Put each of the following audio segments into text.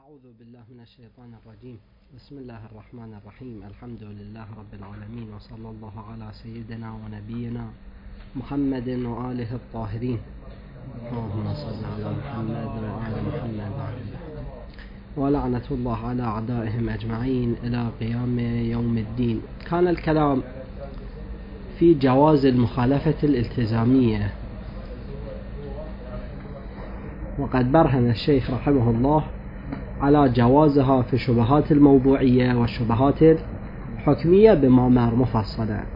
أعوذ بالله من الشيطان الرجيم. بسم الله الرحمن الرحيم. الحمد لله رب العالمين، وصلى الله على سيدنا ونبينا محمد وآله الطاهرين. اللهم صل على محمد وآل محمد ولعنة الله على أعدائهم أجمعين إلى قيام يوم الدين. كان الكلام في جواز المخالفة الالتزامية، وقد برهن الشيخ رحمه الله على جوازها في الشبهات الموضوعية والشبهات الحكمية بما مر مفصلا.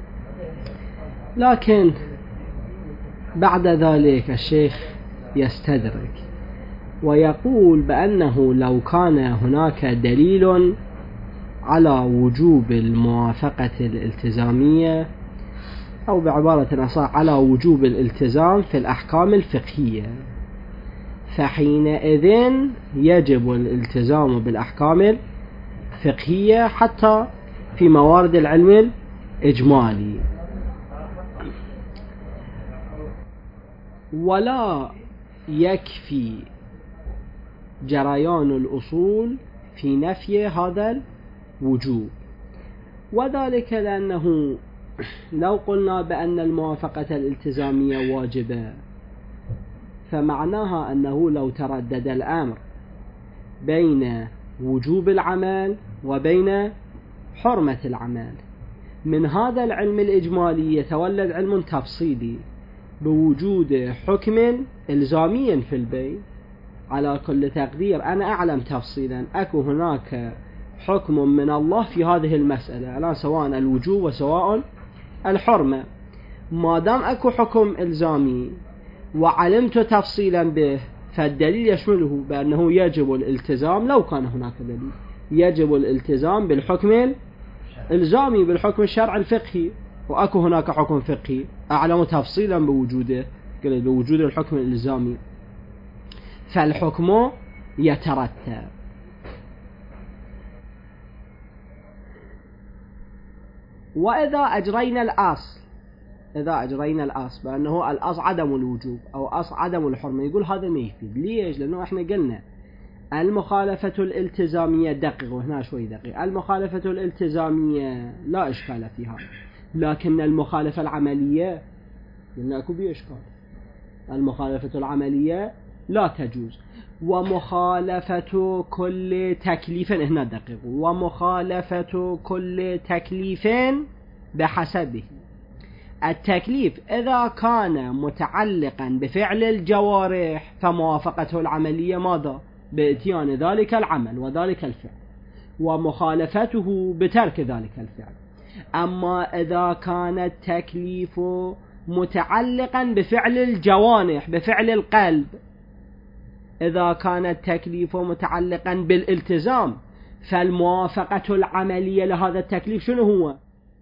لكن بعد ذلك الشيخ يستدرك ويقول بأنه لو كان هناك دليل على وجوب الموافقة الالتزامية، أو بعبارة أصح على وجوب الالتزام في الأحكام الفقهية، فحينئذ يجب الالتزام بالأحكام الفقهية حتى في موارد العلم الإجمالي، ولا يكفي جريان الأصول في نفي هذا الوجوب. وذلك لأنه لو قلنا بأن الموافقة الالتزامية واجبة، فمعناها أنه لو تردد الأمر بين وجوب العمل وبين حرمة العمل، من هذا العلم الإجمالي يتولد علم تفصيلي بوجود حكم إلزامي في البيع. على كل تقدير أنا أعلم تفصيلا أكو هناك حكم من الله في هذه المسألة، ألا سواء الوجوب وسواء الحرمة. ما دام أكو حكم إلزامي وعلمت تفصيلا به، فالدليل يشمله بأنه يجب الالتزام. لو كان هناك دليل يجب الالتزام بالحكم الإلزامي، بالحكم الشرعي الفقهي، وأكو هناك حكم فقهي أعلم تفصيلا بوجوده، بوجود الحكم الإلزامي، فالحكم يترتب. وإذا أجرينا الأصل بأنه الأصل عدم الوجوب أو أصل عدم الحرمة، يقول هذا ما يفيد. ليش؟ لأنه إحنا قلنا المخالفة الالتزامية، دقق وهنا شوي دقيق، المخالفة الالتزامية لا إشكال فيها، لكن المخالفة العملية قلنا أكو بيه إشكال. المخالفة العملية لا تجوز. ومخالفة كل تكليف، هنا دقيق، ومخالفة كل تكليف بحسبه. التكليف إذا كان متعلقا بفعل الجوارح فموافقته العملية ماذا؟ بإتيان ذلك العمل وذلك الفعل، ومخالفته بترك ذلك الفعل. أما إذا كان التكليف متعلقا بفعل الجوانح، بفعل القلب، إذا كان التكليف متعلقا بالالتزام، فالموافقة العملية لهذا التكليف شنو هو؟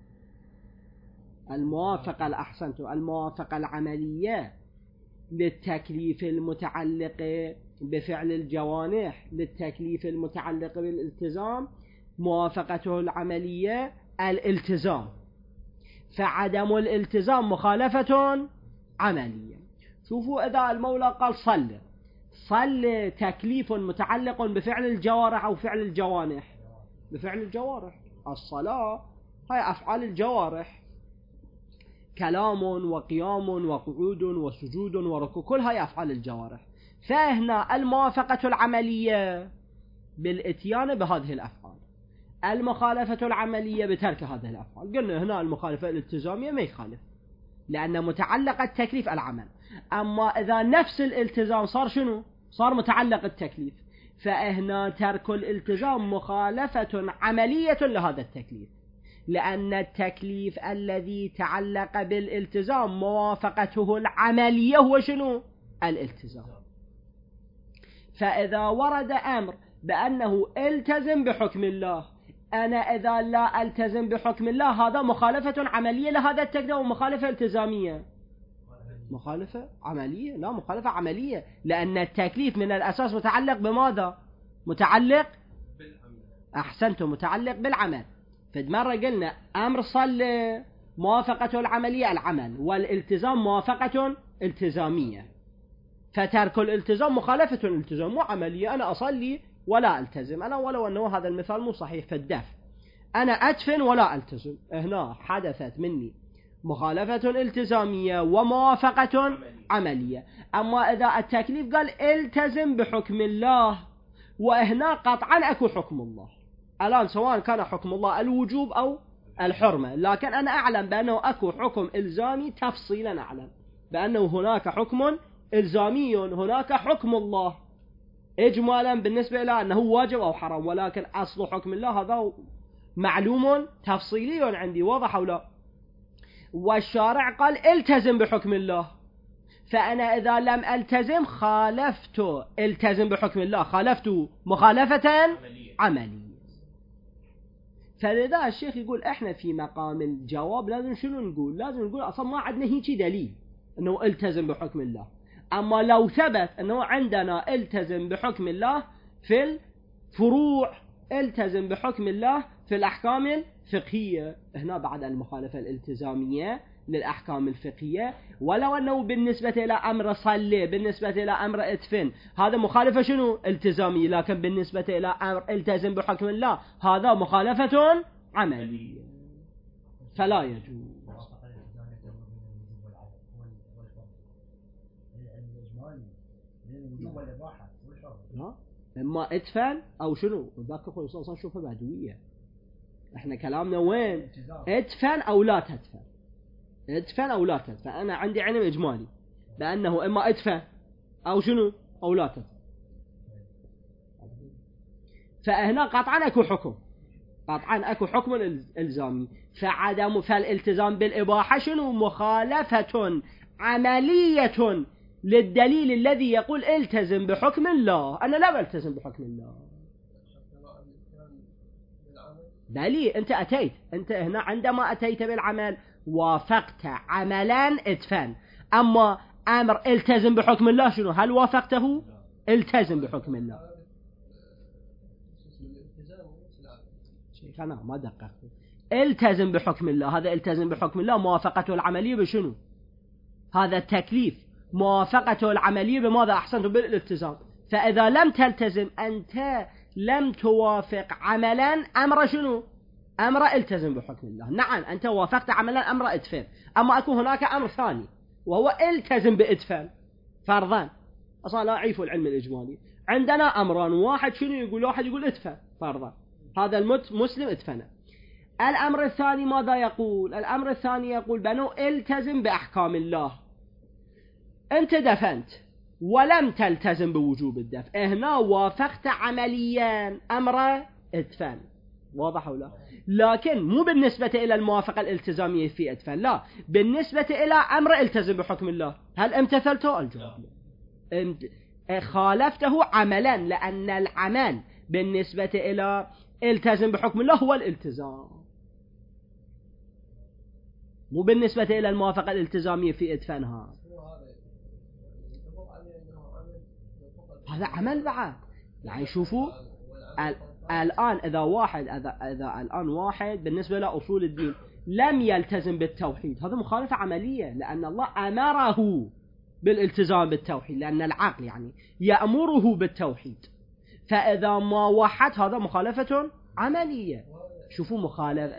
الموافقة العملية للتكليف المتعلق بفعل الجوانح، للتكليف المتعلق بالالتزام، موافقته العملية الالتزام، فعدم الالتزام مخالفة عملية. شوفوا إذا المولى قال صل تكليف متعلق بفعل الجوارح أو فعل الجوانح، بفعل الجوارح، الصلاة هاي أفعال الجوارح، كلام وقيام وقعود وسجود وركوع، كل هاي أفعال الجوارح. فهنا الموافقة العملية بالإتيان بهذه الأفعال، المخالفة العملية بترك هذه الأفعال. قلنا هنا المخالفة الالتزامية ما يخالف، لأن متعلق التكليف العمل. أما إذا نفس الالتزام صار شنو؟ صار متعلق التكليف، فهنا ترك الالتزام مخالفة عملية لهذا التكليف، لأن التكليف الذي تعلق بالالتزام موافقته العملية هو شنو؟ الالتزام. فإذا ورد أمر بأنه التزم بحكم الله، أنا إذا لا التزم بحكم الله، هذا مخالفة عملية لهذا التكليف ومخالفة التزامية. مخالفة عملية؟ لا، مخالفة عملية، لأن التكليف من الأساس متعلق بماذا؟ متعلق بالعمل. أحسنتم، متعلق بالعمل. فمرة قلنا أمر صلى موافقة العملية العمل، والالتزام موافقة التزامية، فترك الالتزام مخالفة الالتزام، مو عملية. أنا أصلي ولا ألتزم أنا، ولو أنه هذا المثال مو صحيح في الدفع. أنا أدفن ولا ألتزم، هنا حدثت مني مخالفة التزامية وموافقة عملية. أما إذا التكليف قال التزم بحكم الله، وهنا قطعا أكو حكم الله الآن، سواء كان حكم الله الوجوب أو الحرمة، لكن أنا أعلم بأنه أكو حكم إلزامي تفصيلا، أعلم بأنه هناك حكم إلزامي، هناك حكم الله إجمالا بالنسبة إلى أنه واجب أو حرام، ولكن أصل حكم الله هذا معلوم تفصيلي عندي، واضح أو لا؟ والشارع قال التزم بحكم الله، فأنا إذا لم ألتزم خالفت، التزم بحكم الله خالفت مخالفة عملية. فلذا الشيخ يقول إحنا في مقام الجواب لازم شنو نقول؟ لازم نقول أصلا ما عندنا هيك دليل أنه التزم بحكم الله. أما لو ثبت أنه عندنا التزم بحكم الله في الفروع، التزم بحكم الله في الأحكام الفقهية، هنا بعد المخالفة الالتزامية للأحكام الفقهية، ولو أنه بالنسبة إلى أمر صلي، بالنسبة إلى أمر ادفن، هذا مخالفة شنو؟ التزامية، لكن بالنسبة إلى أمر التزم بحكم الله هذا مخالفة عملية، فلا يجوز. لا، إما ادفن أو شنو؟ ذاك أخوي صلصان شوفه بدوية، إحنا كلامنا وين؟ ادفن أو لا تدفن، ادفن أو لا تدفن. أنا عندي علم إجمالي بأنه إما ادفن أو شنو أو لا تدفن، فهنا قطعا أكو حكم، قطعا أكو حكم الإلزامي، فالالتزام بالإباحة شنو؟ مخالفة عملية للدليل الذي يقول التزم بحكم الله. أنا لا بلتزم بحكم الله، دليل أنت أتيت، أنت هنا عندما أتيت بالعمل وافقت عملا ادفن، أما أمر التزم بحكم الله شنو؟ هل وافقته؟ التزم بحكم الله. شيخ أنا ما دققت، التزم بحكم الله، هذا التزم بحكم الله موافقته العملية بشنو؟ هذا التكليف موافقته العملية بماذا؟ أحسنت، بالالتزام. فإذا لم تلتزم أنت لم توافق عملا أمر شنو؟ أمر التزم بحكم الله. نعم أنت وافقت عملا أمر ادفن، أما أكون هناك أمر ثاني وهو التزم بادفن فرضا. أصلا لا أعيف العلم الإجمالي، عندنا أمران، واحد شنو يقول؟ واحد يقول ادفن فرضا، هذا المسلم ادفنه. الأمر الثاني ماذا يقول؟ الأمر الثاني يقول بأنه التزم بأحكام الله. أنت دفنت ولم تلتزم بوجوب الدفن، هنا وافقت عمليا أمر ادفن، واضح ولا؟ لكن مو بالنسبة إلى الموافقة الالتزامية في ادفن، لا، بالنسبة إلى أمر التزم بحكم الله، هل امتثلته؟ الجواب خالفته عملا، لأن العمل بالنسبة إلى التزم بحكم الله هو الالتزام، مو بالنسبة إلى الموافقة الالتزامية في ادفنها. هذا عمل بعد، يعني شوفوا الآن إذا الآن واحد بالنسبة لأصول الدين لم يلتزم بالتوحيد، هذا مخالفة عملية، لأن الله أمره بالالتزام بالتوحيد، لأن العقل يعني يأمره بالتوحيد، فإذا ما وحد هذا مخالفة عملية. شوفوا مخالفة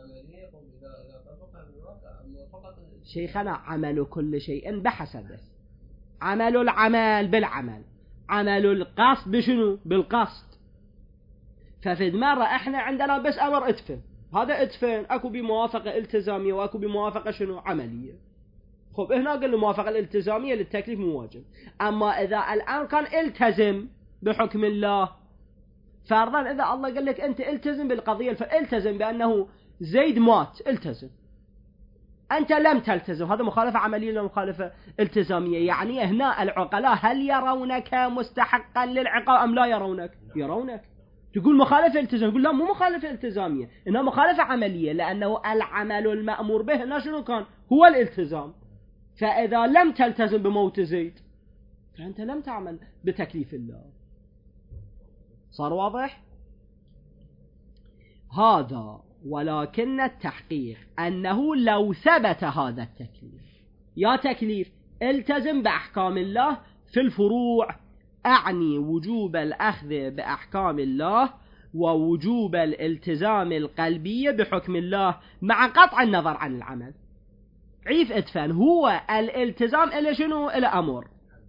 شيخنا، عمل كل شيء بحسبه، عمل العمل بالعمل، عمل القصد بشنو؟ بالقصد. ففي مرة احنا عندنا بس امر ادفن، هذا ادفن اكو بموافقة التزامية واكو بموافقة شنو؟ عملية. خب هنا قلنا الموافقة الالتزامية للتكليف مو واجب، اما اذا الان كان التزم بحكم الله فرضا، اذا الله قال لك انت التزم بالقضية، فالتزم بانه زيد مات، التزم، أنت لم تلتزم، هذا مخالفة عملية ولا مخالفة التزامية؟ يعني هنا العقلاء هل يرونك مستحقا للعقاب أم لا يرونك؟ يرونك. تقول مخالفة التزام، يقول لا مو مخالفة التزامية، إنها مخالفة عملية، لأنه العمل المأمور به هنا شنو كان؟ هو الالتزام. فإذا لم تلتزم بموت زيد فأنت لم تعمل بتكليف الله. صار واضح؟ هذا ولكن التحقيق أنه لو ثبت هذا التكليف، يا تكليف التزم بأحكام الله في الفروع، أعني وجوب الأخذ بأحكام الله ووجوب الالتزام القلبي بحكم الله مع قطع النظر عن العمل. عيف ادفن هو الالتزام إلى شنو؟ إلى أمر.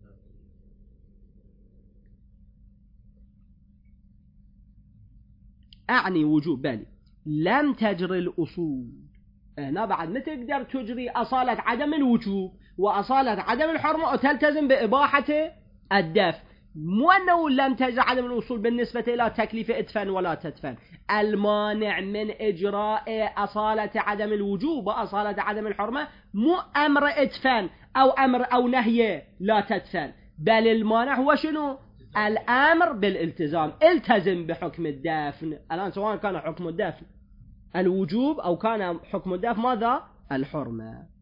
أعني وجوب بالي لم تجري الأصول. هنا بعد ما تقدر تجري أصالة عدم الوجوب وأصالة عدم الحرمة وتلتزم بإباحة الدفن. مو أنه لم تجري عدم الأصول بالنسبة إلى تكليف ادفن ولا تدفن. المانع من إجراء أصالة عدم الوجوب وأصالة عدم الحرمة مو أمر ادفن أو أمر أو نهي لا تدفن، بل المانع هو شنو؟ الأمر بالالتزام. التزم بحكم الدفن. الآن سواء كان حكم الدفن الوجوب أو كان حكم الدفن ماذا؟ الحرمة.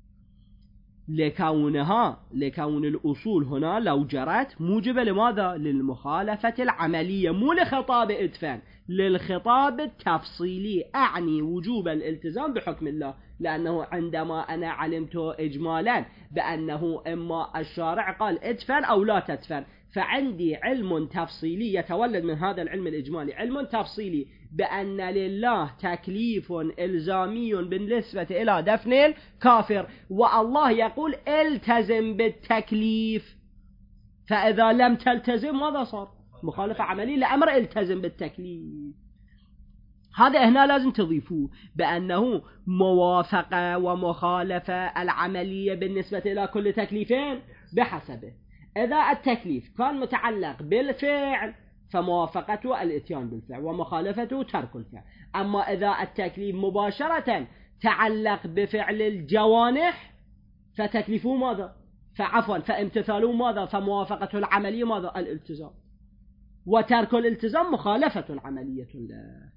لكون الأصول هنا لو جرت موجبة لماذا؟ للمخالفة العملية، مو لخطاب ادفن، للخطاب التفصيلي. أعني وجوب الالتزام بحكم الله، لأنه عندما أنا علمت إجمالا بأنه إما الشارع قال ادفن أو لا تدفن، فعندي علم تفصيلي يتولد من هذا العلم الإجمالي، علم تفصيلي بأن لله تكليف إلزامي بالنسبة إلى دفن الكافر، والله يقول التزم بالتكليف. فإذا لم تلتزم ماذا صار؟ مخالفة عملية لأمر التزم بالتكليف. هذا هنا لازم تضيفوه بأنه موافقة ومخالفة العملية بالنسبة إلى كل تكليفين بحسبه. إذا التكليف كان متعلق بالفعل فموافقته الاتيان بالفعل ومخالفته ترك الفعل. أما إذا التكليف مباشرة تعلق بفعل الجوانح فتكليفه ماذا؟ فامتثاله ماذا؟ فموافقته العملية ماذا؟ الالتزام. وترك الالتزام مخالفة العملية له.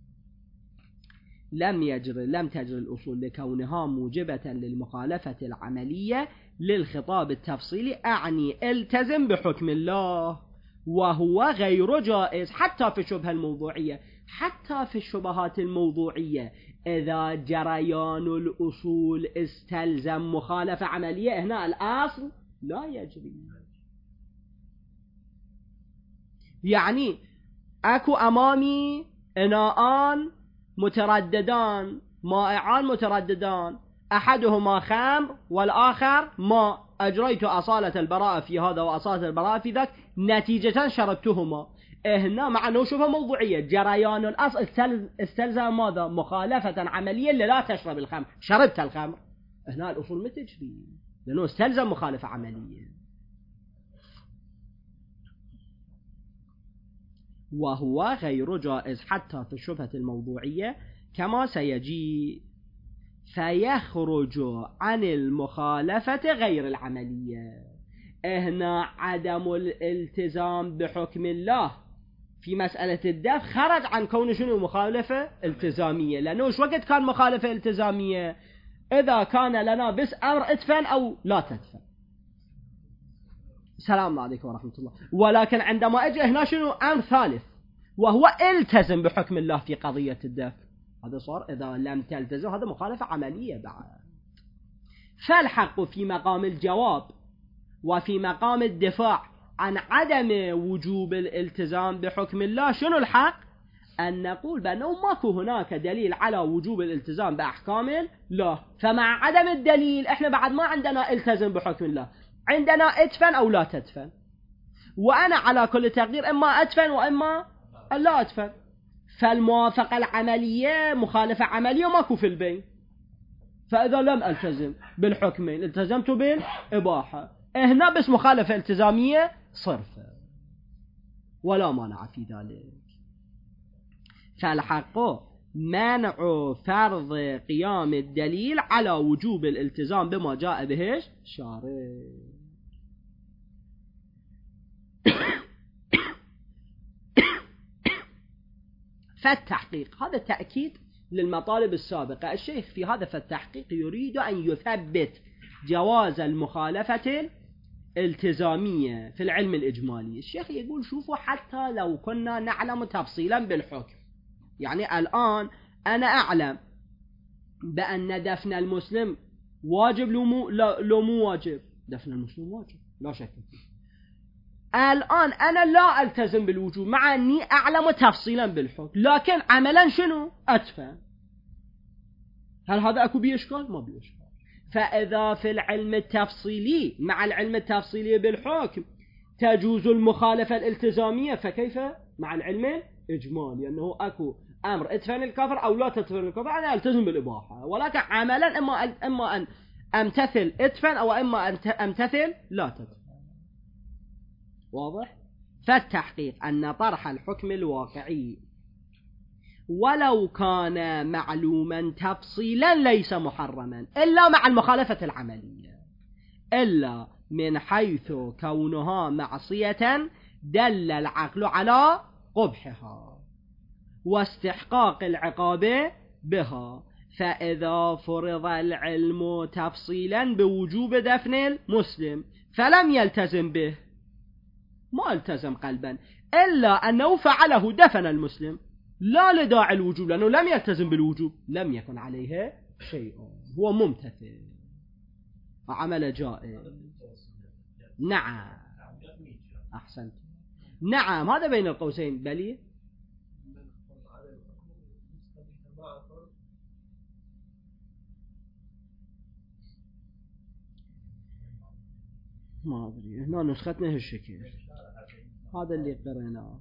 لم تجري الأصول لكونها موجبة للمخالفة العملية للخطاب التفصيلي. أعني التزم بحكم الله، وهو غير جائز حتى في الشبهة الموضوعية، حتى في الشبهات الموضوعية. إذا جريان الأصول استلزم مخالفة عملية، هنا الأصل لا يجري. يعني أكو أمامي إناءان مترددان، مائعان مترددان، أحدهما خمر والآخر ماء، أجريت أصالة البراءة في هذا وأصالة البراءة في ذاك، نتيجة شربتهما. هنا مع أنه شوفها موضوعية، جريان الأصل استلزم ماذا؟ مخالفة عملية لا تشرب الخمر، شربت الخمر. هنا الأصول متجري لأنه استلزم مخالفة عملية. وهو غير جائز حتى في الشبهة الموضوعية كما سيجي. فيخرج عن المخالفة غير العملية. هنا عدم الالتزام بحكم الله في مسألة الدفن خرج عن كون شنو؟ مخالفة التزامية. لأنه وش وقت كان مخالفة التزامية؟ إذا كان لنا بس أمر ادفن أو لا تدفن. السلام عليكم ورحمة الله. ولكن عندما أجي هنا شنو؟ أمر ثالث، وهو التزم بحكم الله في قضية الدفن. هذا صار إذا لم تلتزم هذا مخالفة عملية بعد. فالحق في مقام الجواب وفي مقام الدفاع عن عدم وجوب الالتزام بحكم الله. شنو الحق؟ أن نقول بأنه ماكو هناك دليل على وجوب الالتزام بأحكام الله، فمع عدم الدليل إحنا بعد ما عندنا التزم بحكم الله، عندنا ادفن أو لا تدفن. وأنا على كل تقدير إما أدفن وإما لا أدفن. فالموافقة العملية مخالفة عملية ماكو في البين. فإذا لم ألتزم بالحكمين التزمت بالإباحة، هنا بس مخالفة التزامية صرفة ولا مانع في ذلك. فالحق منع فرض قيام الدليل على وجوب الالتزام بما جاء به الشارع. فالتحقيق هذا تأكيد للمطالب السابقة. الشيخ في هذا فالتحقيق يريد أن يثبت جواز المخالفة الالتزامية في العلم الإجمالي. الشيخ يقول شوفوا حتى لو كنا نعلم تفصيلا بالحكم، يعني الآن أنا أعلم بأن دفن المسلم واجب لو مو واجب. دفن المسلم واجب لا شك فيه. الآن أنا لا ألتزم بالوجوب مع أني أعلم تفصيلا بالحكم، لكن عملا شنو؟ أدفن. هل هذا أكو بيه إشكال؟ ما بيه إشكال. فإذا في العلم التفصيلي مع العلم التفصيلي بالحكم تجوز المخالفة الالتزامية، فكيف مع العلم الإجمالي أنه أكو أمر ادفن الكفر أو لا تدفن الكفر، أنا ألتزم بالإباحة، ولكن عملا إما أن أمتثل ادفن أو إما أن أمتثل لا تدفن. واضح؟ فالتحقيق أن طرح الحكم الواقعي ولو كان معلوما تفصيلا ليس محرما إلا مع المخالفة العملية، إلا من حيث كونها معصية دل العقل على قبحها واستحقاق العقاب بها. فإذا فرض العلم تفصيلا بوجوب دفن المسلم فلم يلتزم به، ما التزم قلبا، إلا أنه فعله دفن المسلم لا لداعي الوجوب، لأنه لم يلتزم بالوجوب، لم يكن عليه شيء، هو ممتثل وعمل جائز. نعم أحسنت، نعم هذا بين القوسين بلي. ما أدري هنا نسختنا هالشكل، هذا اللي قرأناه.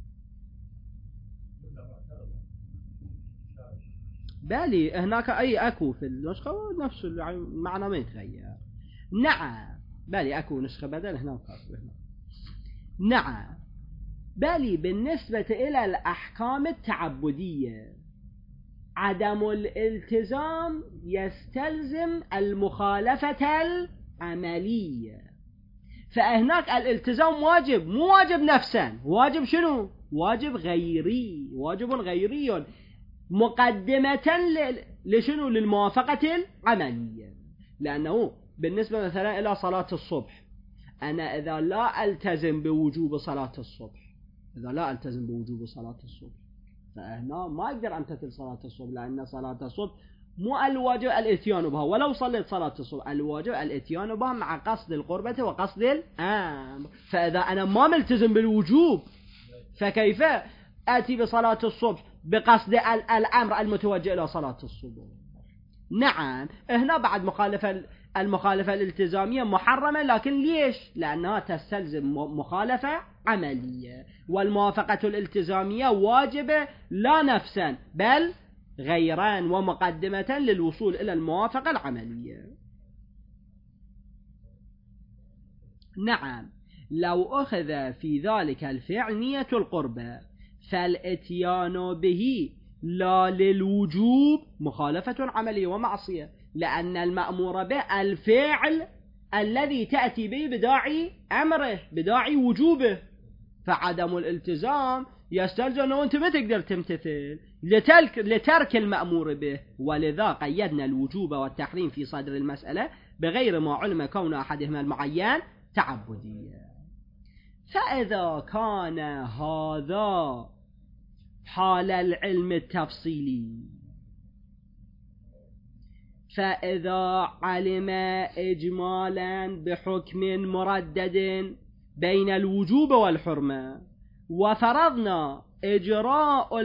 بالي هناك أي أكو في النسخة نفس المعنى ما يتغير. نعم بالي أكو نسخة بدل هناك هنا. نعم بالي بالنسبة إلى الأحكام التعبدية عدم الالتزام يستلزم المخالفة العملية، فهناك الالتزام واجب، مو واجب نفسا، واجب شنو؟ واجب غيري، واجب غيري مقدمة لشنو؟ للموافقة العملية. لأنه بالنسبة مثلا إلى صلاة الصبح، أنا إذا لا ألتزم بوجوب صلاة الصبح، إذا لا ألتزم بوجوب صلاة الصبح فهنا ما أقدر أمتثل صلاة الصبح، لأن صلاة الصبح مو الواجب الاتيان بها، ولو صليت صلاة الصبح الواجب الاتيان بها مع قصد القربة وقصد الأمر. فإذا أنا ما ملتزم بالوجوب فكيف آتي بصلاة الصبح بقصد الأمر المتوجه إلى صلاة الصبح؟ نعم هنا بعد المخالفة الالتزامية محرمة، لكن ليش؟ لأنها تستلزم مخالفة عملية، والموافقة الالتزامية واجبة لا نفسا بل غيران ومقدمة للوصول إلى الموافقة العملية. نعم لو أخذ في ذلك الفعل نية القربة فالاتيان به لا للوجوب مخالفة عملية ومعصية، لأن المأمور به الفعل الذي تأتي به بداعي أمره بداعي وجوبه، فعدم الالتزام يستلزم أنه أنت ما تقدر تمتثل لترك المأمور به، ولذا قيدنا الوجوب والتحريم في صدر المسألة بغير ما علم كون أحدهما المعين تعبديا. فإذا كان هذا حال العلم التفصيلي، فإذا علم إجمالا بحكم مردد بين الوجوب والحرمة وفرضنا إجراء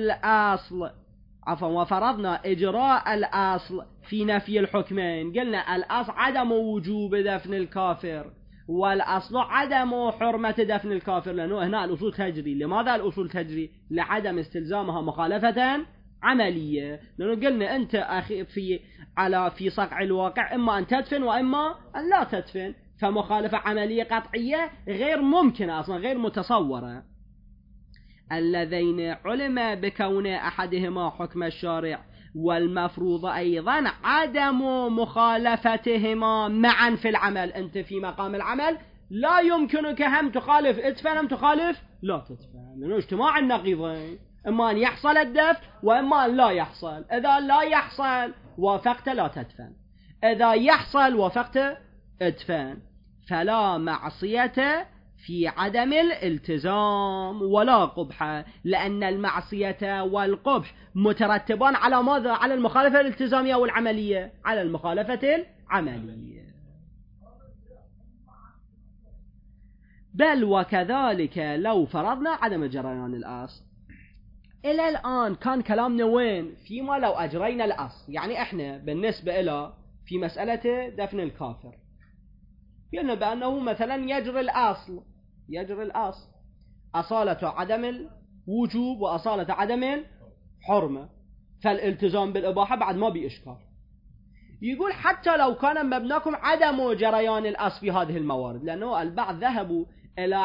الأصل في نفي الحكمين، قلنا الأصل عدم وجوب دفن الكافر والأصل عدم حرمة دفن الكافر، لأنه هنا الأصول تجري. لماذا الأصول تجري؟ لعدم استلزامها مخالفة عملية، لأنه قلنا أنت أخي في صقع الواقع إما أن تدفن وإما أن لا تدفن، فمخالفة عملية قطعية غير ممكنة أصلا، غير متصورة. اللذين علم بكون أحدهما حكم الشارع والمفروض أيضا عدم مخالفتهما معا في العمل. أنت في مقام العمل لا يمكنك هم تخالف ادفن هم تخالف لا تدفن، لأنه اجتماع النقيضين، إما أن يحصل الدفن وإما أن لا يحصل. إذا لا يحصل وافقت لا تدفن، إذا يحصل وافقت ادفن، فلا معصية في عدم الالتزام ولا قبح، لأن المعصية والقبح مترتبان على ماذا؟ على المخالفة الالتزامية والعملية، على المخالفة العملية. بل وكذلك لو فرضنا عدم جريان الأصل. إلى الآن كان كلامنا وين؟ فيما لو أجرينا الأصل. يعني إحنا بالنسبة إلى في مسألة دفن الكافر قلنا بأنه مثلا يجري الأصل أصالة عدم الوجوب وأصالة عدم الحرمة، فالالتزام بالإباحة بعد ما بإشكال. يقول حتى لو كان مبناكم عدم جريان الأصل في هذه الموارد، لأنه البعض ذهبوا إلى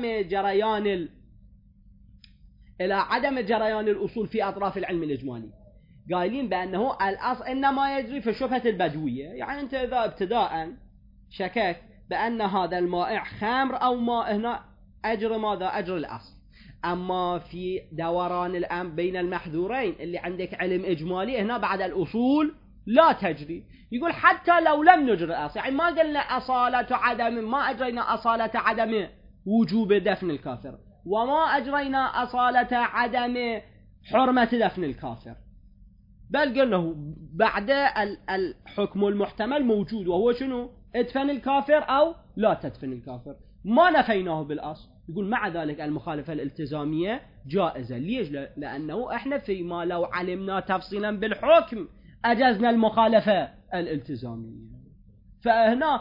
عدم جريان الأصول في أطراف العلم الإجمالي، قايلين بأنه الأصل إنما يجري في الشبهة البدوية. يعني أنت إذا ابتداء شكك بأن هذا المائع خمر أو ماء، هنا أجر الأصل. أما في دوران الأمر بين المحذورين اللي عندك علم إجمالي، هنا بعد الأصول لا تجري. يقول حتى لو لم نجري الأصل، يعني ما قلنا أصالة عدم، ما أجرينا أصالة عدم وجوب دفن الكافر، وما أجرينا أصالة عدم حرمة دفن الكافر، بل قلنا بعد الحكم المحتمل موجود، وهو شنو؟ ادفن الكافر أو لا تدفن الكافر، ما نفيناه بالأصل. يقول مع ذلك المخالفة الالتزامية جائزة. ليش؟ لأنه إحنا فيما لو علمنا تفصيلا بالحكم أجزنا المخالفة الالتزامية. فهنا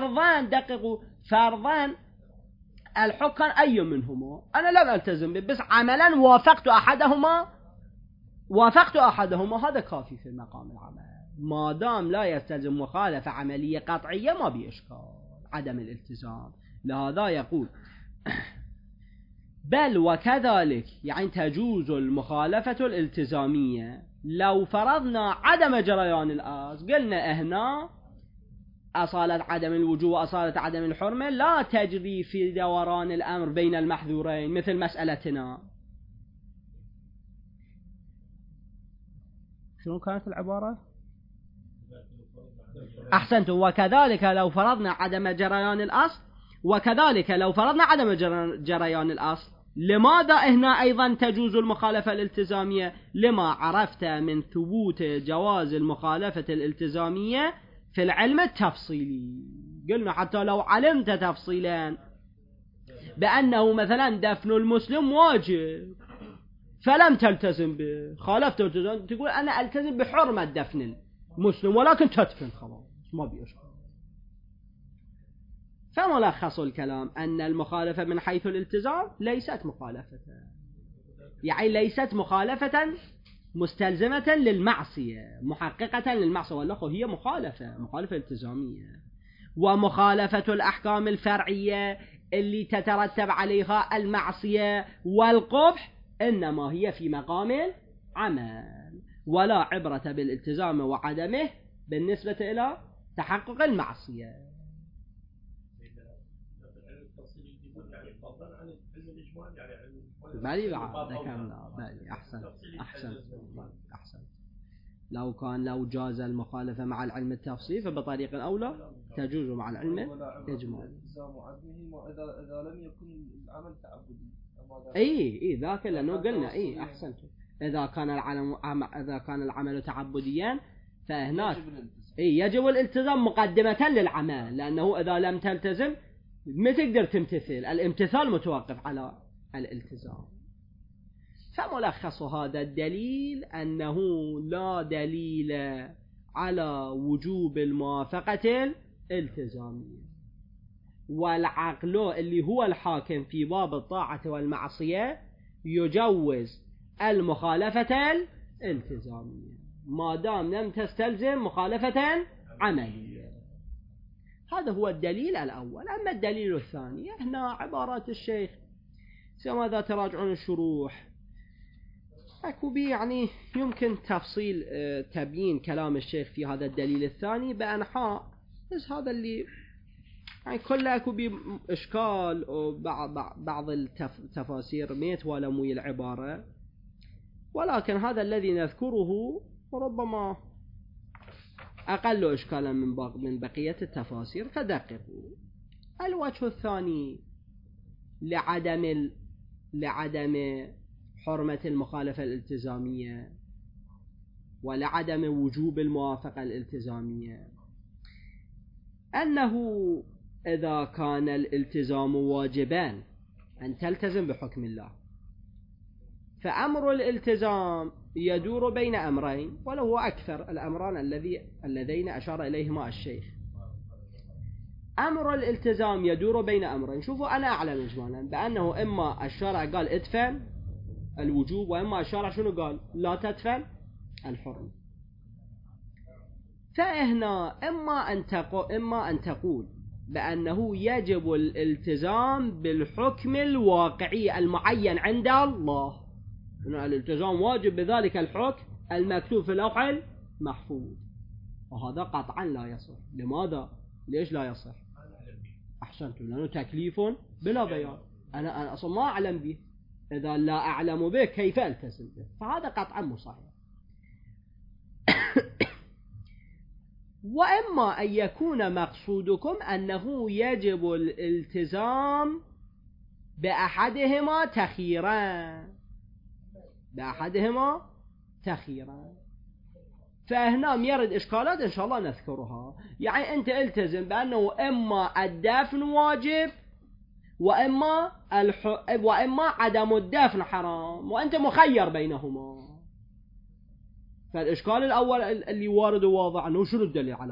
فرضان الحكم أي منهما أنا لم ألتزم به، بس عملا وافقت أحدهما، هذا كافي في مقام العمل، ما دام لا يستلزم مخالفة عملية قطعية ما بإشكال عدم الالتزام. لهذا يقول بل وكذلك، يعني تجوز المخالفة الالتزامية لو فرضنا عدم جريان الأصل. قلنا هنا أصالة عدم الوجوب وأصالة عدم الحرمة لا تجري في دوران الأمر بين المحذورين، مثل مسألتنا. شنو كانت العبارة؟ أحسنت. وكذلك لو فرضنا عدم جريان الأصل، وكذلك لو فرضنا عدم جريان الأصل، لماذا هنا أيضا تجوز المخالفة الالتزامية؟ لما عرفت من ثبوت جواز المخالفة الالتزامية في العلم التفصيلي. قلنا حتى لو علمت تفصيلا بأنه مثلا دفن المسلم واجب فلم تلتزم به، خالفت التزام، تقول أنا ألتزم بحرمة دفن المسلم ولكن تدفن، خلاص ما بيشكل. فملخص الكلام أن المخالفة من حيث الالتزام ليست مخالفة، يعني ليست مخالفة مستلزمة للمعصية محققة للمعصية، والله هي مخالفة التزامية. ومخالفة الأحكام الفرعية اللي تترتب عليها المعصية والقبح إنما هي في مقام العمل، ولا عبرة بالالتزام وعدمه بالنسبة إلى تحقق المعصية. بالي بعد ذكرنا بالي. أحسن. لو جاز المخالفة مع العلم التفصيلي فبطريق أولى تجوز مع العلم الإجمالي. إذا لم يكن العمل تعبدي. ذاك لأنه قلنا أحسنت. إذا كان العمل تعبديا فهناك يجب الالتزام مقدمة للعمل، لأنه إذا لم تلتزم ما تقدر تمتثل، الامتثال متوقف على الالتزام. فملخص هذا الدليل أنه لا دليل على وجوب الموافقة الالتزامية، والعقل اللي هو الحاكم في باب الطاعة والمعصية يجوز المخالفة الالتزامية ما دام لم تستلزم مخالفة عملية. هذا هو الدليل الأول. أما الدليل الثاني هنا عبارات الشيخ ماذا تراجعون الشروح أكو بي، يعني يمكن تفصيل تبيين كلام الشيخ في هذا الدليل الثاني بأنحاء، بس هذا اللي يعني كله أكو بي إشكال بعض التفاسير ميت ولا موي العبارة، ولكن هذا الذي نذكره ربما أقل إشكالا من بقية التفاسير فدققوا. الوجه الثاني لعدم حرمة المخالفة الالتزامية ولعدم وجوب الموافقة الالتزامية أنه إذا كان الالتزام واجبا أن تلتزم بحكم الله، فأمر الالتزام يدور بين أمرين، ولو هو أكثر الأمران اللذين أشار إليهما الشيخ. أمر الالتزام يدور بين أمرين. شوفوا، أنا أعلم إجمالا بأنه إما الشارع قال ادفن الوجوب، وإما الشارع شنو قال؟ لا تدفن الحرمة. فهنا إما أن تقول بأنه يجب الالتزام بالحكم الواقعي المعين عند الله، أن الالتزام واجب بذلك الحكم المكتوب في اللوح المحفوظ، وهذا قطعا لا يصح. لماذا؟ ليش لا يصح؟ أحسنتم، لأنه تكليف بلا بيان. أنا أصلا ما أعلم به، إذا لا أعلم به كيف ألتزم به؟ فهذا قطعا مو صحيح. وإما أن يكون مقصودكم أنه يجب الالتزام بأحدهما تخيرا، فهنا يرد إشكالات إن شاء الله نذكرها. يعني أنت التزم بأنه إما الدفن واجب وإما عدم الدفن حرام، وأنت مخير بينهما. فالإشكال الأول اللي وارد وواضح أنه شنو الدليل على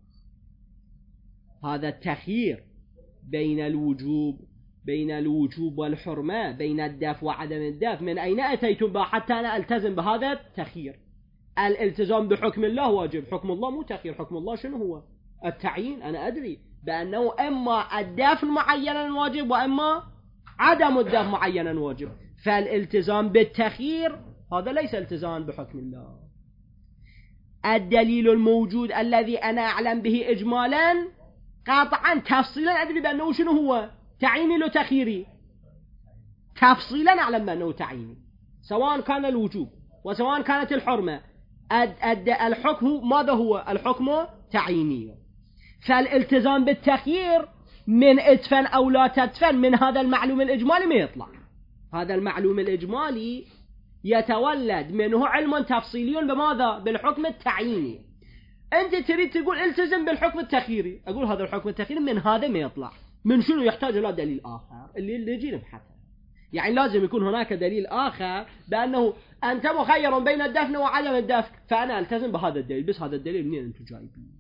هذا التخيير بين الوجوب والحرمة، بين الدفع وعدم الدفع، من أين أتيتم به حتى أنا ألتزم بهذا التخيير؟ الالتزام بحكم الله واجب، حكم الله مو تخيير. حكم الله شنو هو؟ التعيين. أنا أدري بأنه إما الدفع معينا واجب وإما عدم الدفع معينا واجب، فالالتزام بالتخيير هذا ليس التزام بحكم الله. الدليل الموجود الذي أنا أعلم به إجمالا قاطعا تفصيلا أدري بأنه شنو هو؟ تعييني لو تخييري. تفصيلا أعلم بأنه تعييني، سواء كان الوجوب وسواء كانت الحرمة. الحكم ماذا هو؟ الحكم تعييني. فالالتزام بالتخيير من ادفن أو لا تدفن من هذا المعلوم الإجمالي ما يطلع. هذا المعلوم الإجمالي يتولد منه علم تفصيلي بماذا؟ بالحكم التعييني. أنت تريد تقول التزم بالحكم التخييري، أقول هذا الحكم التخييري من هذا ما يطلع. من شنو؟ يحتاج إلى دليل آخر اللي يجي نبحثه. يعني لازم يكون هناك دليل آخر بأنه أنت مخير بين الدفن وعدم الدفن، فأنا ألتزم بهذا الدليل. بس هذا الدليل منين أنتم جايبين؟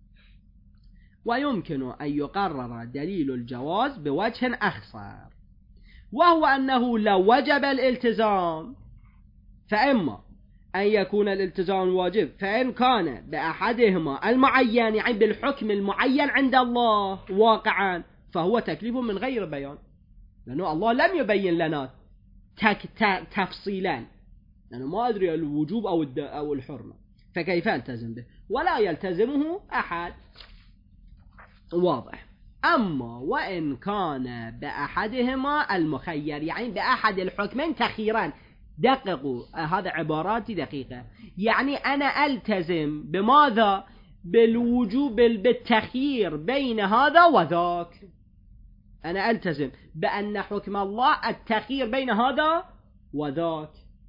ويمكن أن يقرر دليل الجواز بوجه أخصر، وهو أنه لو وجب الالتزام فإما أن يكون الالتزام واجب فإن كان بأحدهما المعين، يعني بالحكم المعين عند الله واقعا، فهو تكليف من غير بيان، لأنه الله لم يبين لنا تفصيلا، لأنه ما أدري الوجوب أو الحرمة، فكيف التزم به؟ ولا يلتزمه أحد. واضح. أما وإن كان بأحدهما المخير، يعني بأحد الحكمين تخيران. دققوا، هذا عباراتي دقيقة. يعني أنا ألتزم بماذا؟ بالوجوب بالتخيير بين هذا وذاك. أنا ألتزم بأن حكم الله التخيير بين هذا وذاك.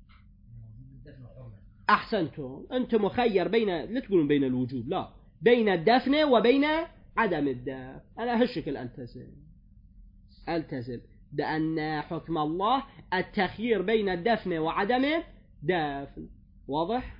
أحسنتم، أنتم مخير بين، لا تقولون بين الوجوب، لا، بين الدفن وبين عدم الدفن. أنا هالشكل ألتزم بأن حكم الله التخيير بين الدفن وعدم الدفن. واضح؟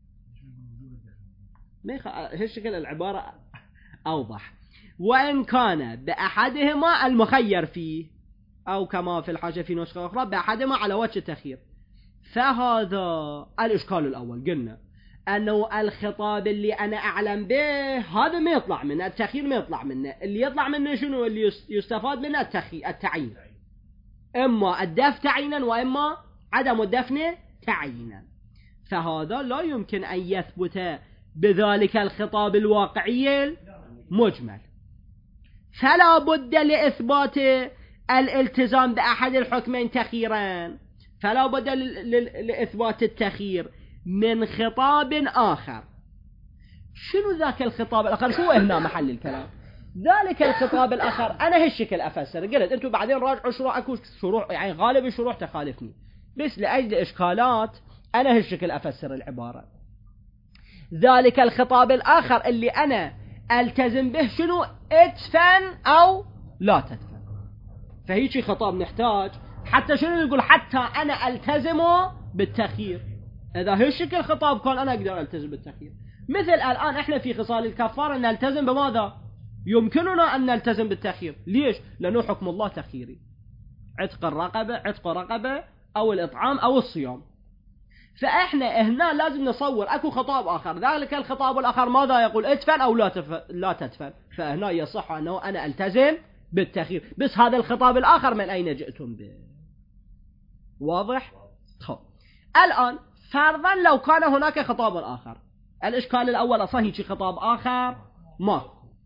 هالشكل العبارة أوضح. وإن كان بأحدهما المخير فيه، أو كما في الحاجة في نسخة أخرى بأحدهما على وجه التخيير، فهذا الإشكال الأول. قلنا أنه الخطاب اللي أنا أعلم به هذا ما يطلع منه التخيير، ما يطلع منه. اللي يطلع منه شنو؟ اللي يستفاد منه التعيين، إما الدفن تعيينا وإما عدم الدفن تعيينا. فهذا لا يمكن أن يثبت بذلك الخطاب الواقعي المجمل، فلا بد لإثبات الالتزام بأحد الحكمين تخييرا، فلا بد لإثبات التخيير من خطاب آخر. شنو ذاك الخطاب الآخر؟ شو هنا محل الكلام؟ ذلك الخطاب الآخر أنا هالشكل أفسر. قلت أنتم بعدين راجعوا شروح، أكو شروح يعني غالب الشروح تخالفني، بس لأجل إشكالات أنا هالشكل أفسر العبارة. ذلك الخطاب الآخر اللي أنا ألتزم به شنو؟ ادفن أو لا تدفن. فهيك خطاب نحتاج حتى شنو يقول؟ حتى أنا ألتزم بالتخيير. إذا هالشكل خطاب كان أنا أقدر ألتزم بالتخيير. مثل الآن إحنا في خصال الكفارة نلتزم بماذا؟ يمكننا أن نلتزم بالتخيير. ليش؟ لأنه حكم الله تخييري، عتق رقبة أو الإطعام أو الصيام. فإحنا هنا لازم نصور أكو خطاب آخر، ذلك الخطاب الآخر ماذا يقول؟ ادفن أو لا تدفن. فهنا يصح أنه أنا ألتزم بالتخيير. بس هذا الخطاب الآخر من أين جئتم به؟ واضح؟ طب الآن فرضا لو كان هناك خطاب آخر، الإشكال الأول أصلا هيك خطاب آخر ما.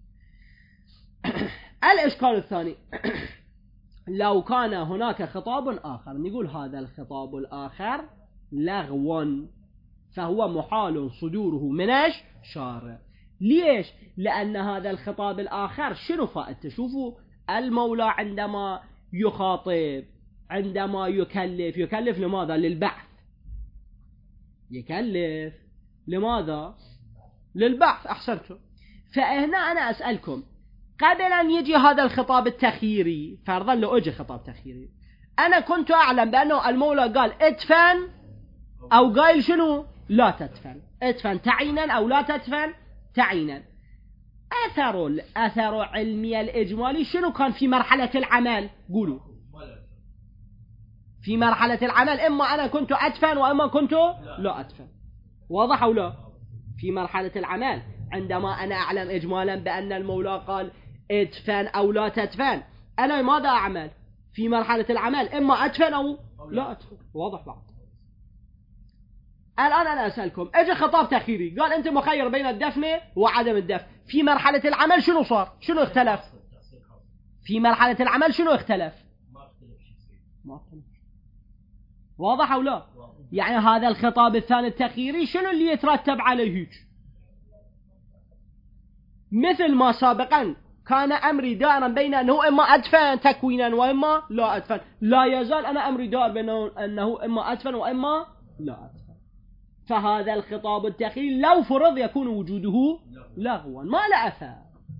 الإشكال الثاني لو كان هناك خطاب آخر، نقول هذا الخطاب الآخر لغو، فهو محال صدوره من الشارع. ليش؟ لأن هذا الخطاب الآخر شنو فائدته؟ شوفوا المولى عندما يخاطب، عندما يكلف لماذا؟ للبحث. يكلف لماذا؟ للبحث. أحسنتم. فهنا أنا أسألكم، قبل أن يجي هذا الخطاب التخييري، فرضا لو أجي خطاب تخييري، أنا كنت أعلم بأنه المولى قال ادفن أو قال شنو؟ لا تدفن. ادفن تعينا أو لا تدفن تعينا. أثر علمي الإجمالي شنو كان في مرحلة العمل؟ قولوا. في مرحلة العمل إما أنا كنت أدفن وإما كنت لا أدفن. واضح أو لا؟ في مرحلة العمل عندما أنا أعلم إجمالا بأن المولى قال ادفن أو لا تدفن، أنا ماذا أعمل؟ في مرحلة العمل إما أدفن أو لا أدفن. واضح بعض. الآن أنا أسألكم، أجي خطاب تخييري قال أنت مخير بين الدفن وعدم الدفن. في مرحلة العمل شنو صار؟ شنو اختلف؟ في مرحلة العمل شنو اختلف؟ ما اختلف. واضح أو لا؟ يعني هذا الخطاب الثاني التخييري شنو اللي يترتب عليه هيك؟ مثل ما سابقا كان أمري دائرا بين أنه إما أدفن تكوينا وإما لا أدفن، لا يزال أنا أمري دائر بين أنه إما أدفن وإما لا أدفن. فهذا الخطاب التخييري لو فرض يكون وجوده لغوا ما لا أثر.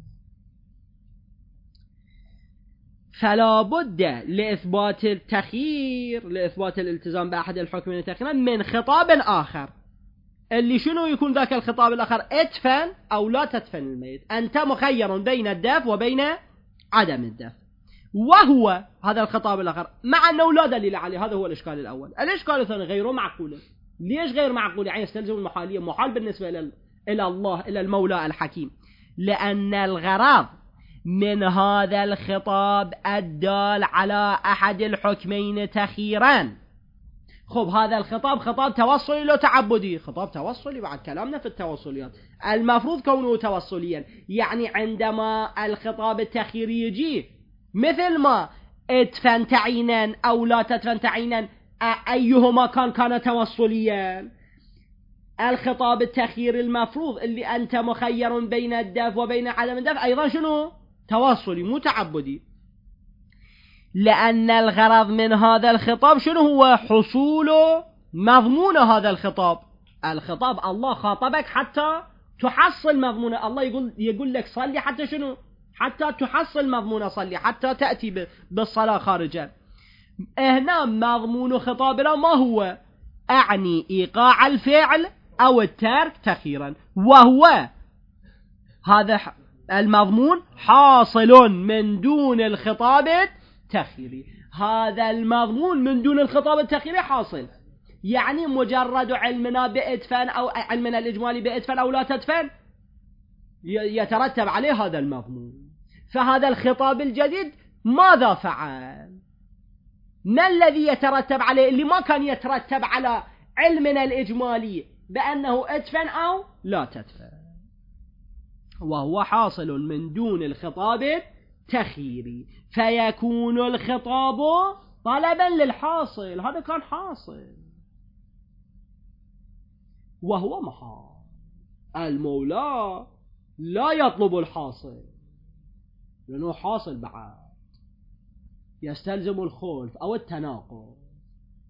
فلا بد لإثبات التخيير، لإثبات الالتزام بأحد الحكمين التخييرين، من خطاب آخر، اللي شنو يكون ذاك الخطاب الآخر؟ ادفن أو لا تدفن الميت. أنت مخير بين الدفن وبين عدم الدفن. وهو هذا الخطاب الآخر مع أنه لا دليل عليه. هذا هو الإشكال الأول. الإشكال الثاني غير معقول. ليش غير معقول؟ يعني يستلزم المحالية، محال بالنسبة إلى الله، إلى المولى الحكيم. لأن الغرض من هذا الخطاب الدال على أحد الحكمين تخييران. خب هذا الخطاب خطاب توصلي لو تعبدي؟ خطاب توصلي، بعد كلامنا في التوصليات المفروض كونه توصليا. يعني عندما الخطاب التخييري يجي مثل ما ادفن تعينا أو لا تدفن تعينا، أيهما كان توصليا. الخطاب التخييري المفروض اللي أنت مخير بين الدفع وبين عدم الدفع أيضا شنو؟ توصلي مو تعبدي. لأن الغرض من هذا الخطاب شنو هو؟ حصول مضمون هذا الخطاب. الخطاب الله خاطبك حتى تحصل مضمون. الله يقول لك صلي حتى شنو؟ حتى تحصل مضمون صلي، حتى تأتي بالصلاة خارجا. هنا مضمون خطابنا ما هو؟ أعني إيقاع الفعل أو الترك تخيرا، وهو هذا المضمون حاصل من دون الخطاب التخييري. هذا المضمون من دون الخطاب التخييري حاصل. يعني مجرد علمنا بإدفن أو علمنا الإجمالي بإدفن أو لا تدفن يترتب عليه هذا المضمون. فهذا الخطاب الجديد ماذا فعل؟ ما الذي يترتب عليه اللي ما كان يترتب على علمنا الإجمالي بأنه ادفن أو لا تدفن؟ وهو حاصل من دون الخطاب التخييري، فيكون الخطاب طلبا للحاصل. هذا كان حاصل وهو محال. المولى لا يطلب الحاصل لأنه حاصل بعد يستلزم الخلف أو التناقض.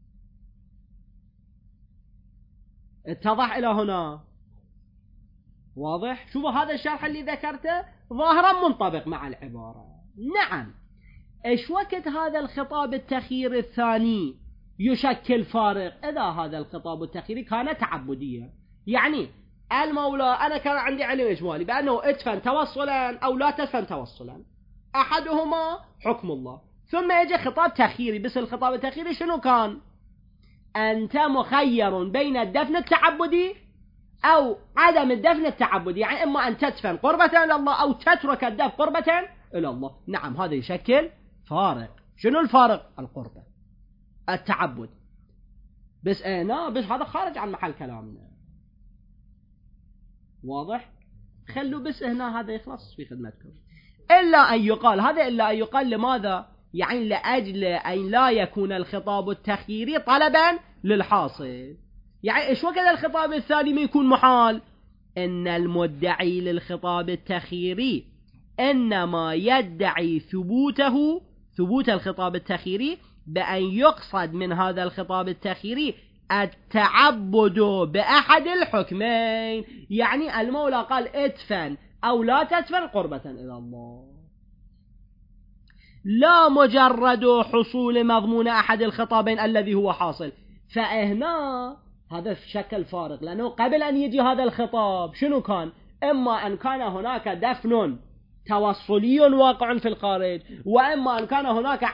اتضح إلى هنا؟ واضح؟ شوفوا هذا الشرح اللي ذكرته ظاهرا منطبق مع العبارة. نعم، ايش وقت هذا الخطاب التخيير الثاني يشكل فارق؟ إذا هذا الخطاب التخييري كان تعبديا، يعني المولى أنا كان عندي علم إجمالي بأنه ادفن توصلا أو لا تدفن توصلا، أحدهما حكم الله، ثم يجي خطاب تخييري. بس الخطاب التخييري شنو كان؟ أنت مخير بين الدفن التعبدي أو عدم الدفن التعبدي، يعني إما أن تدفن قربة إلى الله أو تترك الدفن قربة إلى الله. نعم، هذا يشكل فارق. شنو الفارق؟ القربة، التعبد. بس بس هذا خارج عن محل كلامنا. واضح؟ خلوا بس هنا هذا يخلص في خدمتكم. إلا أن يقال هذا، إلا أن يقال لماذا؟ يعني لأجل أن لا يكون الخطاب التخييري طلبا للحاصل. يعني إيش وقت الخطاب الثاني ما يكون محال؟ إن المدعي للخطاب التخييري إنما يدعي ثبوت الخطاب التخييري بأن يقصد من هذا الخطاب التخييري التعبد بأحد الحكمين. يعني المولى قال ادفن أو لا تدفن قربة إلى الله، لا مجرد حصول مضمون أحد الخطابين الذي هو حاصل. فهنا هذا في شكل فارق، لأنه قبل أن يجي هذا الخطاب شنو كان؟ إما أن كان هناك دفن توصلي واقع في الخارج، وإما أن كان هناك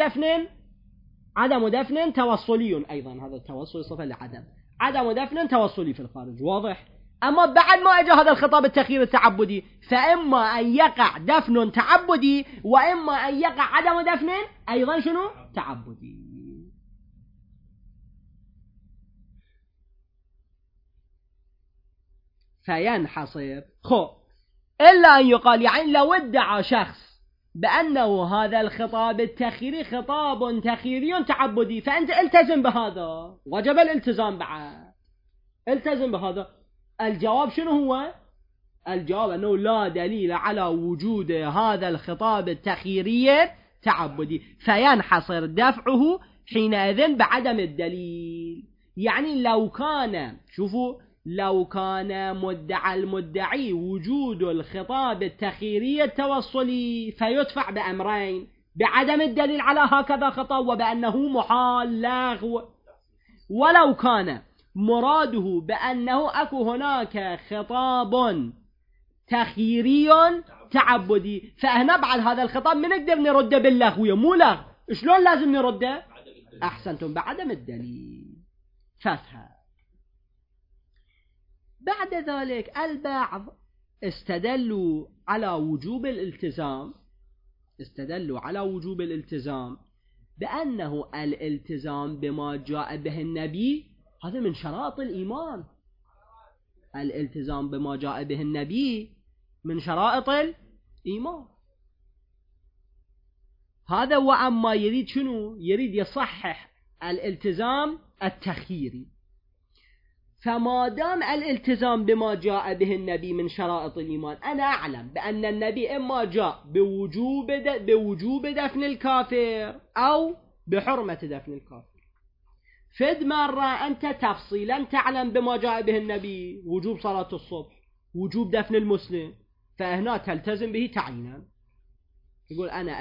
عدم دفن توصلي أيضا. هذا التوصل صفة عدم دفن توصلي في الخارج. واضح؟ أما بعد ما أجى هذا الخطاب التخيير التعبدي، فإما أن يقع دفن تعبدي وإما أن يقع عدم دفن أيضا شنو؟ تعبدي. فينحصر. إلا أن يقال، يعني لو ادعى شخص بأنه هذا الخطاب التخييري خطاب تخييري تعبدي، فأنت التزم بهذا، وجب الالتزام بعد، التزم بهذا. الجواب شنو هو؟ الجواب أنه لا دليل على وجود هذا الخطاب التخييري تعبدي، فينحصر دفعه حينئذ بعدم الدليل. يعني لو كان مدعى المدعي وجود الخطاب التخييري التوصلي فيدفع بأمرين: بعدم الدليل على هكذا خطاب وبأنه محال لغو. ولو كان مراده بأنه أكو هناك خطاب تخييري تعبدي، فهنا بعد هذا الخطاب من نقدر نرد باللغو؟ مو لغو. شلون لازم نرده؟ أحسنتم، بعدم الدليل. فافهم. بعد ذلك البعض استدلوا على وجوب الالتزام بأنه الالتزام بما جاء به النبي هذا من شرائط الإيمان. الالتزام بما جاء به النبي من شرائط الإيمان. هذا وعما يريد شنو؟ يريد يصحح الالتزام التخييري. فما دام الالتزام بما جاء به النبي من شرائط الإيمان، أنا أعلم بأن النبي إما جاء بوجوب دفن الكافر أو بحرمة دفن الكافر. فد مرة أنت تفصيلا تعلم بما جاء به النبي وجوب صلاة الصبح، وجوب دفن المسلم، فهنا تلتزم به تعيينا. يقول أنا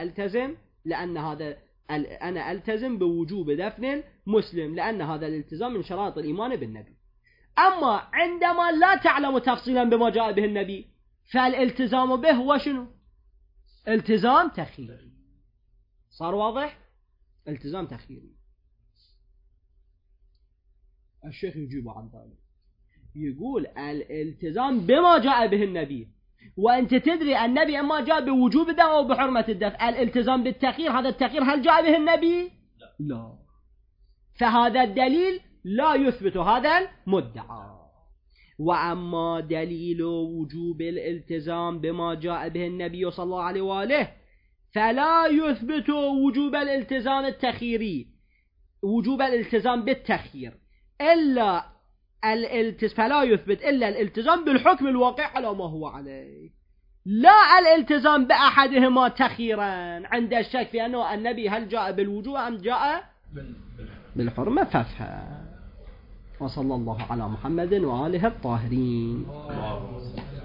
ألتزم بوجوب دفن مسلم لأن هذا الالتزام من شرائط الإيمان بالنبي. أما عندما لا تعلم تفصيلا بما جاء به النبي، فالالتزام به هو شنو؟ التزام تخييري. صار واضح؟ التزام تخييري. الشيخ يجيب عن ذلك، يقول الالتزام بما جاء به النبي، وأنت تدري النبي أما جاء بوجوب الدفع أو بحرمة الدفع. الالتزام بالتخيير، هذا التخيير هل جاء به النبي؟ لا. فهذا الدليل لا يثبت هذا المدعى. وأما دليل وجوب الالتزام بما جاء به النبي صلى الله عليه وآله فلا يثبت وجوب الالتزام بالتخيير فلا يثبت إلا الالتزام بالحكم الواقع على ما هو عليه، لا الالتزام بأحدهما تخييرا عند الشك في أنه النبي هل جاء بالوجوب أم جاء بالحرمة. فافهم. وصلى الله على محمد وآله الطاهرين. اللهم صل